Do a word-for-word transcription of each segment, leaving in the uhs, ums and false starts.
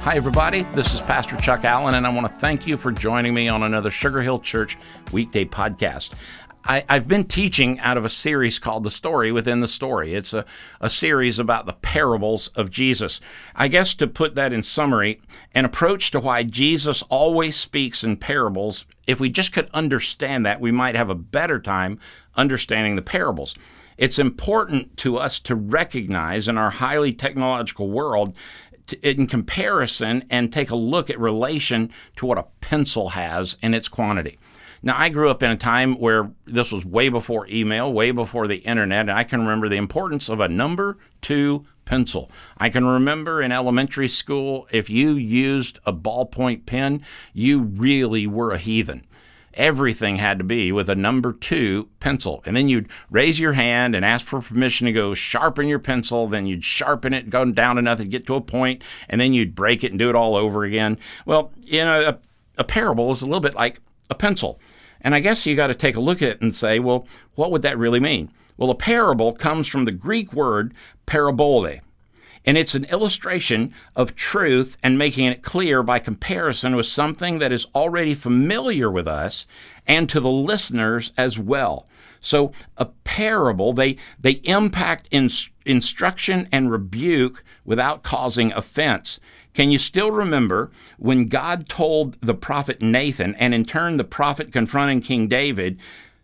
Hi, everybody. This is Pastor Chuck Allen, and I want to thank you for joining me on another Sugar Hill Church weekday podcast. I, I've been teaching out of a series called The Story Within the Story. It's a, a series about the parables of Jesus. I guess to put that in summary, an approach to why Jesus always speaks in parables, if we just could understand that, we might have a better time understanding the parables. It's important to us to recognize in our highly technological world in comparison and take a look at relation to what a pencil has in its quantity. Now, I grew up in a time where this was way before email, way before the internet, and I can remember the importance of a number two pencil. I can remember in elementary school, if you used a ballpoint pen, you really were a heathen. Everything had to be with a number two pencil. And then you'd raise your hand and ask for permission to go sharpen your pencil. Then you'd sharpen it, go down to nothing, get to a point, and then you'd break it and do it all over again. Well, you know, a, a parable is a little bit like a pencil. And I guess you got to take a look at it and say, well, what would that really mean? Well, a parable comes from the Greek word parabole. And it's an illustration of truth and making it clear by comparison with something that is already familiar with us and to the listeners as well. So a parable, they, they impact in, instruction and rebuke without causing offense. Can you still remember when God told the prophet Nathan, and in turn the prophet confronting King David,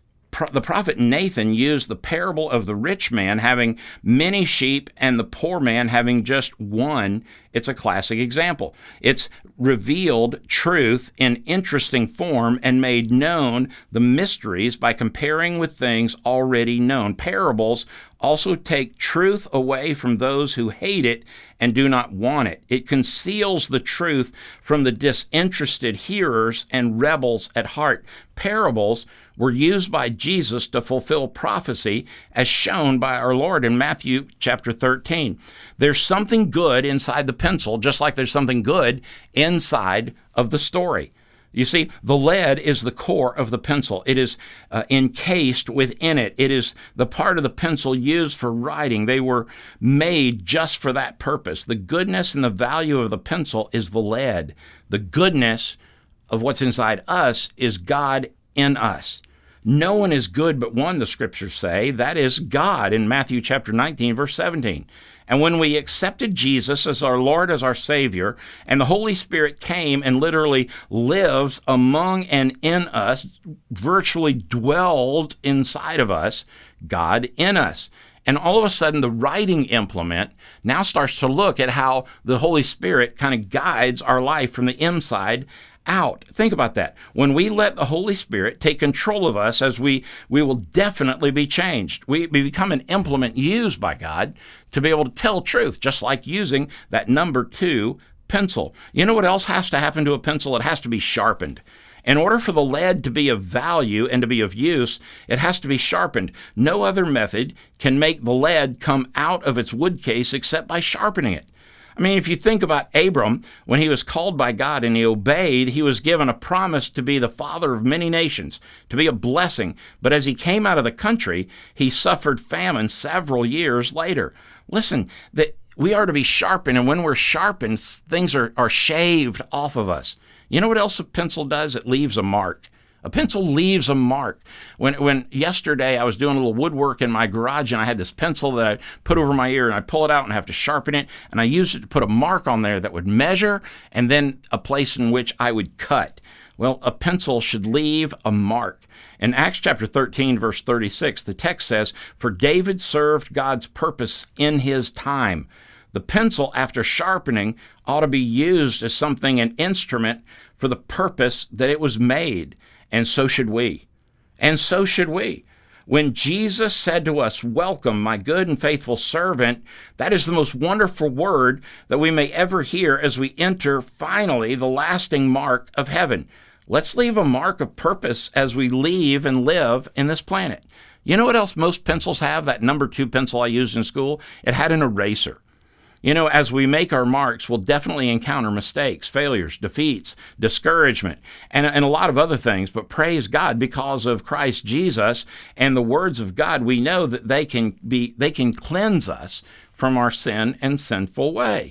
the prophet Nathan used the parable of the rich man having many sheep and the poor man having just one. It's a classic example. It's revealed truth in interesting form and made known the mysteries by comparing with things already known. Parables also take truth away from those who hate it and do not want it. It conceals the truth from the disinterested hearers and rebels at heart. Parables were used by Jesus to fulfill prophecy as shown by our Lord in Matthew chapter thirteen. There's something good inside the pencil, just like there's something good inside of the story. You see, the lead is the core of the pencil. It is uh, encased within it. It is the part of the pencil used for writing. They were made just for that purpose. The goodness and the value of the pencil is the lead. The goodness of what's inside us is God in us. No one is good but one, the scriptures say. That is God in Matthew chapter nineteen, verse seventeen. And when we accepted Jesus as our Lord, as our Savior, and the Holy Spirit came and literally lives among and in us, virtually dwelled inside of us, God in us. And all of a sudden, the writing implement now starts to look at how the Holy Spirit kind of guides our life from the inside out. Think about that. When we let the Holy Spirit take control of us, as we we will definitely be changed. We, we become an implement used by God to be able to tell truth, just like using that number two pencil. You know what else has to happen to a pencil? It has to be sharpened. In order for the lead to be of value and to be of use, it has to be sharpened. No other method can make the lead come out of its wood case except by sharpening it. I mean, if you think about Abram, when he was called by God and he obeyed, he was given a promise to be the father of many nations, to be a blessing. But as he came out of the country, he suffered famine several years later. Listen, that we are to be sharpened, and when we're sharpened, things are, are shaved off of us. You know what else a pencil does? It leaves a mark. A pencil leaves a mark. When when yesterday I was doing a little woodwork in my garage and I had this pencil that I put over my ear and I pull it out and I have to sharpen it, and I used it to put a mark on there that would measure and then a place in which I would cut. Well, a pencil should leave a mark. In Acts chapter thirteen, verse thirty-six, the text says, "For David served God's purpose in his time." The pencil, after sharpening, ought to be used as something, an instrument for the purpose that it was made. And so should we. And so should we. When Jesus said to us, "Welcome, my good and faithful servant," that is the most wonderful word that we may ever hear as we enter, finally, the lasting mark of heaven. Let's leave a mark of purpose as we leave and live in this planet. You know what else most pencils have? That number two pencil I used in school? It had an eraser. You know, as we make our marks, we'll definitely encounter mistakes, failures, defeats, discouragement, and, and a lot of other things. But praise God, because of Christ Jesus and the words of God, we know that they can be they can cleanse us from our sin and sinful way.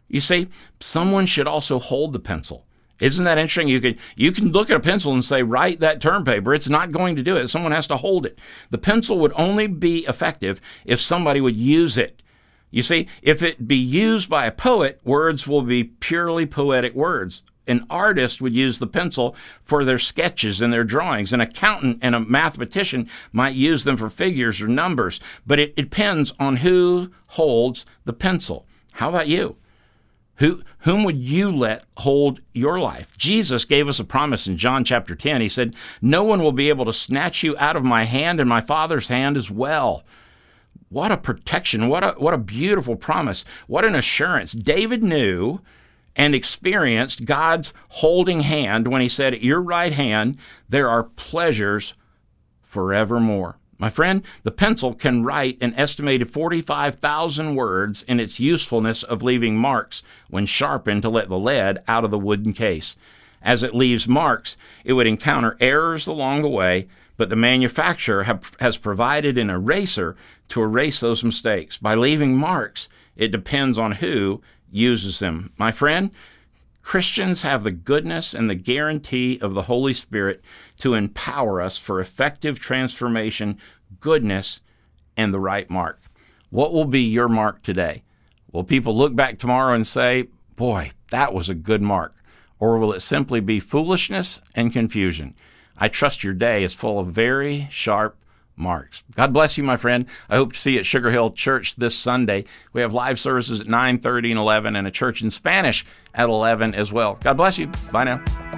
You see, someone should also hold the pencil. Isn't that interesting? You could you can look at a pencil and say, write that term paper. It's not going to do it. Someone has to hold it. The pencil would only be effective if somebody would use it. You see, if it be used by a poet, words will be purely poetic words. An artist would use the pencil for their sketches and their drawings. An accountant and a mathematician might use them for figures or numbers. But it, it depends on who holds the pencil. How about you? Who, whom would you let hold your life? Jesus gave us a promise in John chapter ten. He said, no one will be able to snatch you out of my hand and my Father's hand as well. What a protection. What a, what a beautiful promise. What an assurance. David knew and experienced God's holding hand when he said, at your right hand, there are pleasures forevermore. My friend, the pencil can write an estimated forty-five thousand words in its usefulness of leaving marks when sharpened to let the lead out of the wooden case. As it leaves marks, it would encounter errors along the way, but the manufacturer have, has provided an eraser to erase those mistakes. By leaving marks, it depends on who uses them. My friend, Christians have the goodness and the guarantee of the Holy Spirit to empower us for effective transformation, goodness, and the right mark. What will be your mark today? Will people look back tomorrow and say, boy, that was a good mark? Or will it simply be foolishness and confusion? I trust your day is full of very sharp marks. God bless you, my friend. I hope to see you at Sugar Hill Church this Sunday. We have live services at nine thirty and eleven and a church in Spanish at eleven as well. God bless you. Bye now.